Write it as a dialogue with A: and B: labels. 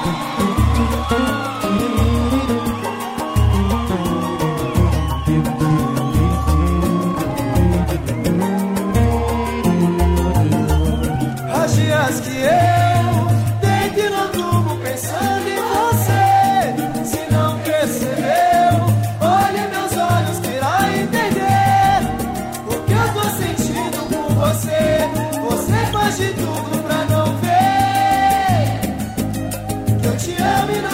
A: Há dias que eu deito e não durmo pensando em você. Se não percebeu, olhe meus olhos que irá entender o que eu tô sentindo por você. Você faz de tudo pra não ver que eu te amo e